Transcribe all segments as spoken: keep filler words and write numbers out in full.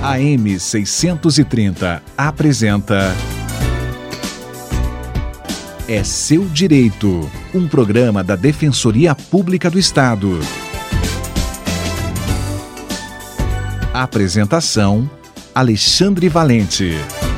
A M seiscentos e trinta apresenta É Seu Direito, um programa da Defensoria Pública do Estado. Apresentação: Alexandre Valente.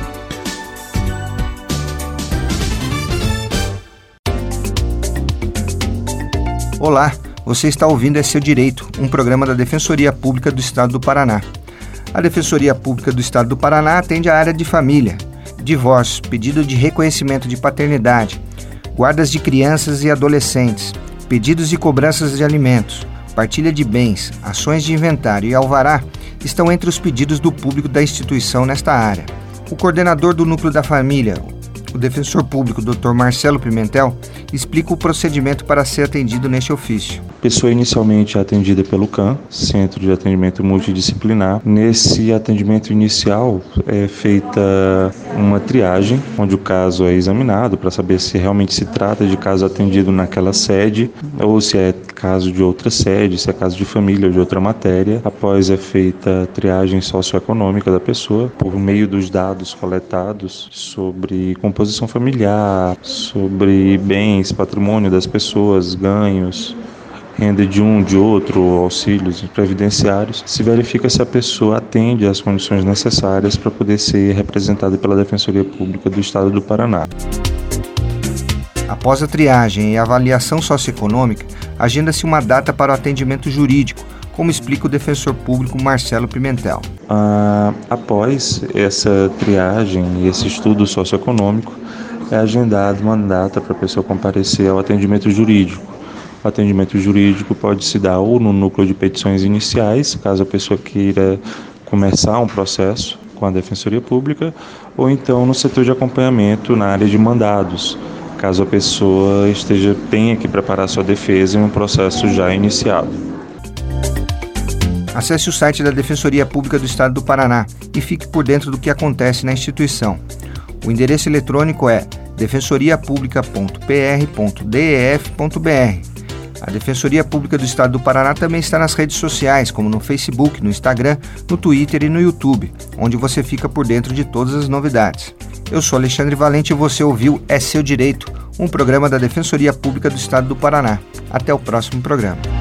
Olá, você está ouvindo É Seu Direito, um programa da Defensoria Pública do Estado do Paraná. A Defensoria Pública do Estado do Paraná atende a área de família, divórcio, pedido de reconhecimento de paternidade, guardas de crianças e adolescentes, pedidos de cobranças de alimentos, partilha de bens, ações de inventário e alvará estão entre os pedidos do público da instituição nesta área. O coordenador do Núcleo da Família, o defensor público doutor Marcelo Pimentel, explica o procedimento para ser atendido neste ofício. A pessoa inicialmente é atendida pelo C A M, Centro de Atendimento Multidisciplinar. Nesse atendimento inicial é feita uma triagem, onde o caso é examinado para saber se realmente se trata de caso atendido naquela sede ou se é caso de outra sede, se é caso de família ou de outra matéria. Após é feita a triagem socioeconômica da pessoa por meio dos dados coletados sobre composição familiar, sobre bens, patrimônio das pessoas, ganhos, renda de um, de outro, auxílios previdenciários. Se verifica se a pessoa atende às condições necessárias para poder ser representada pela Defensoria Pública do Estado do Paraná. Após a triagem e a avaliação socioeconômica, agenda-se uma data para o atendimento jurídico, como explica o defensor público Marcelo Pimentel. Ah, após essa triagem e esse estudo socioeconômico, é agendada uma data para a pessoa comparecer ao atendimento jurídico. O atendimento jurídico pode se dar ou no núcleo de petições iniciais, caso a pessoa queira começar um processo com a Defensoria Pública, ou então no setor de acompanhamento na área de mandados, caso a pessoa esteja, tenha que preparar sua defesa em um processo já iniciado. Acesse o site da Defensoria Pública do Estado do Paraná e fique por dentro do que acontece na instituição. O endereço eletrônico é defensoria publica ponto p r ponto d e f ponto b r. A Defensoria Pública do Estado do Paraná também está nas redes sociais, como no Facebook, no Instagram, no Twitter e no YouTube, onde você fica por dentro de todas as novidades. Eu sou Alexandre Valente e você ouviu É Seu Direito, um programa da Defensoria Pública do Estado do Paraná. Até o próximo programa.